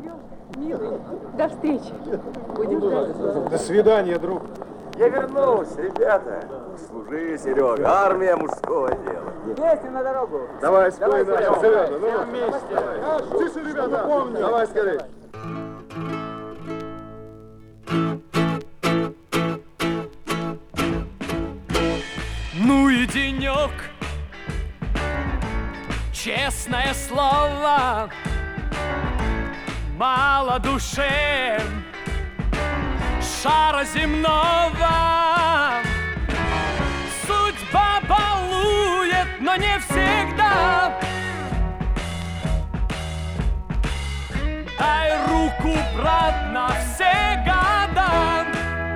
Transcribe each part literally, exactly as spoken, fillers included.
Милый, до встречи. Будем ждать. До свидания, друг. Я вернулся, ребята. Служи, Серега, армия мужского дела. Вместе на дорогу. Давай, спой наши ребята. Ну, вместе. Тише, ребята, помни. Давай скорей. Ну и денек, честное слово, мало душе шара земного. Судьба балует, но не всегда. Дай руку, брат, на все года.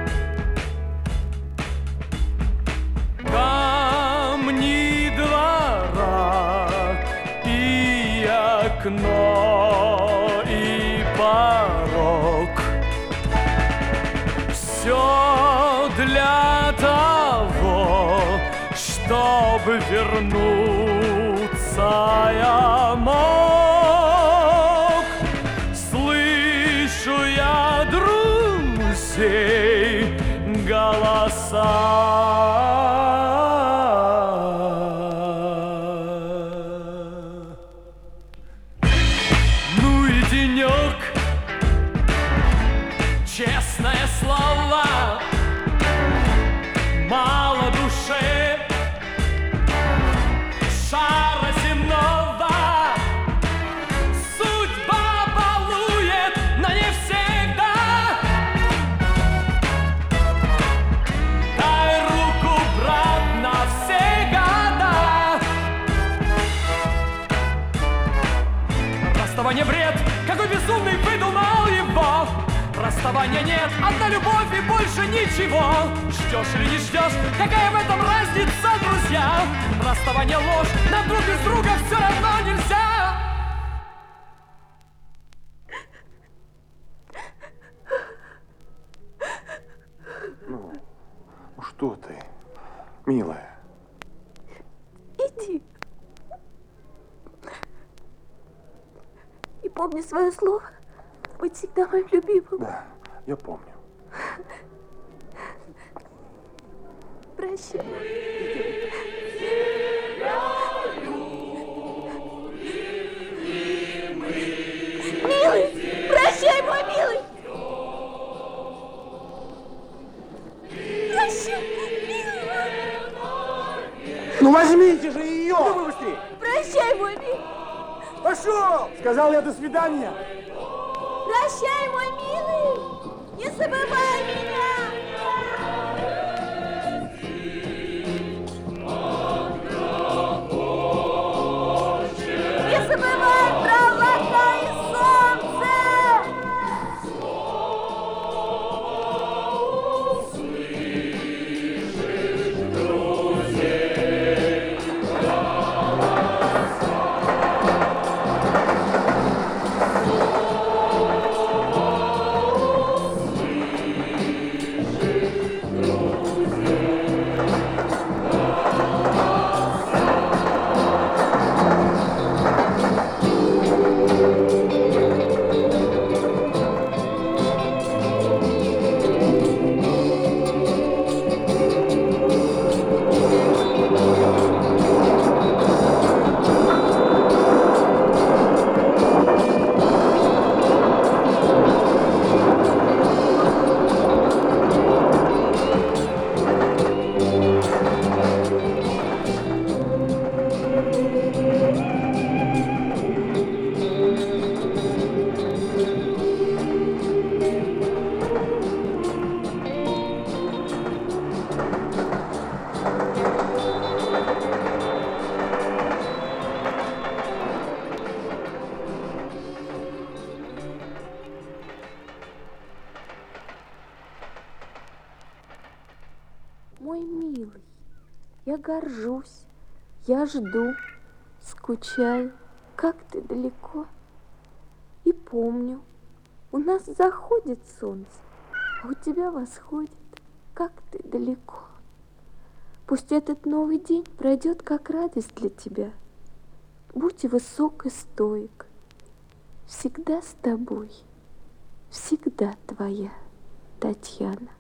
Камни двора и окно, и порог. Все для того, чтобы вернуться я мог. Слышу я друзей голоса. Честное слово, мало душе шара земного. Судьба балует, но не всегда. Дай руку, брат, на все года. Расставание бред, какой безумный выдумал его. Расставания нет, одна любовь и больше ничего. Ждешь или не ждешь, какая в этом разница, друзья? Расставание ложь, нам друг без друга все равно нельзя. Ну, ну что ты, милая? Иди. И помни свое слово. Быть всегда моим любимым. Да, я помню. Прощай. Милый, прощай, мой милый. Прощай, милый. Ну возьмите же ее! Ну вы быстрее! Прощай, мой милый. Пошел! Сказал я до свидания. Прощай, мой милый. Не забывай меня. Не забывай про облака и солнце. Мой милый, я горжусь, я жду, скучаю, как ты далеко. И помню, у нас заходит солнце, а у тебя восходит, как ты далеко. Пусть этот новый день пройдет как радость для тебя. Будь высок и стоек. всегда с тобой, всегда твоя Татьяна.